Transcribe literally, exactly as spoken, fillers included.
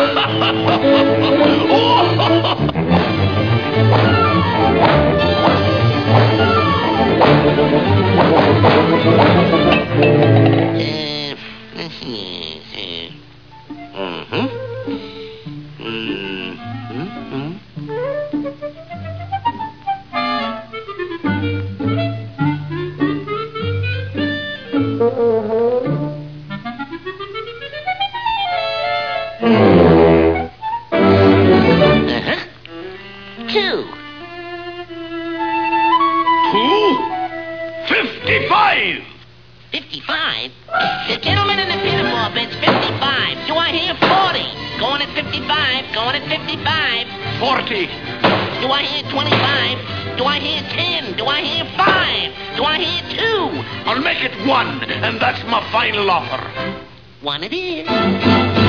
Two. Two? Fifty-five! Fifty-five? The gentleman in the pinafore bids fifty-five. Do I hear forty? Going at fifty-five. Going at fifty-five. Forty. Do I hear twenty-five? Do I hear ten? Do I hear five? Do I hear two? I'll make it one, and that's my final offer. One it is.